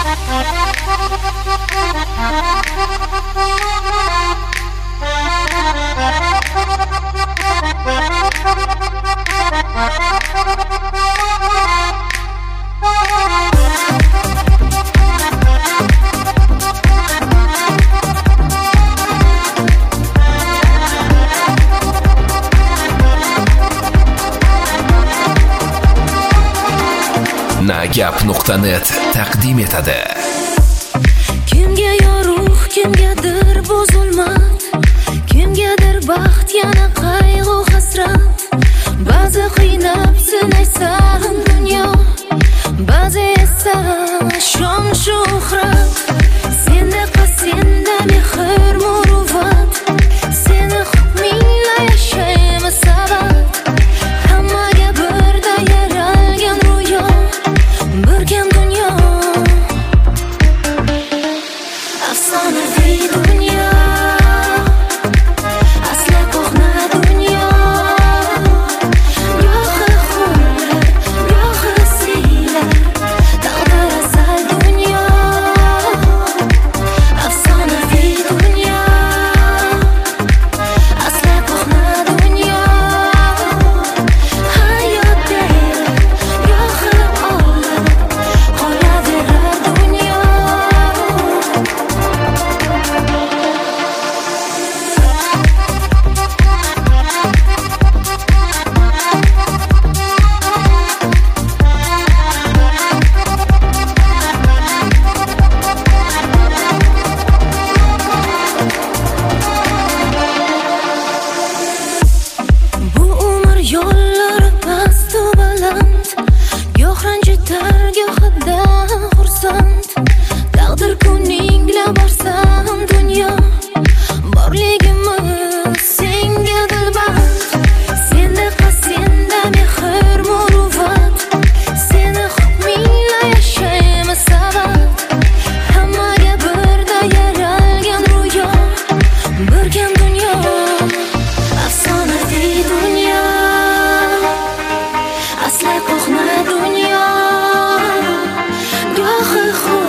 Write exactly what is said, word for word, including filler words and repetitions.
nagap nuqta net taqdim etadi. Kimga yorug', kimgadir bu zulmat, kimgadir baxt, yana qayg'u hasrat. Ba'zi qiynab sinaysan dunyo, ba'zi esa shon shuhrat. Sendaqa senda mehr muruvvat, seni hukmingla yashaymiz sabat. Hammaga birda yaralgan ro'yo, birgam dunyo. Afsonaviy dunyo, asla qo'rqma dunyo. Go'hi xullar, go'hi siylar, taqdir asal dunyo. Afsonaviy dunyo, asla qo'rqma dunyo. Hayot deyil, go'hi olam, qolaverar dunyo. Bu umr yo'llari past-u baland, goh ranjitar, gohidan xursand. Taqdir kuningla borsam dunyo, borligimiz senga dilband. Sendaqa senda mehr muruvvat, seni hukmingla yashaymiz sabat. Hammaga birda yaralgan ro'yo, birgam dunyo. Afsonaviy dunyo, asla qo'rqma dunyo. Go'hi xullar,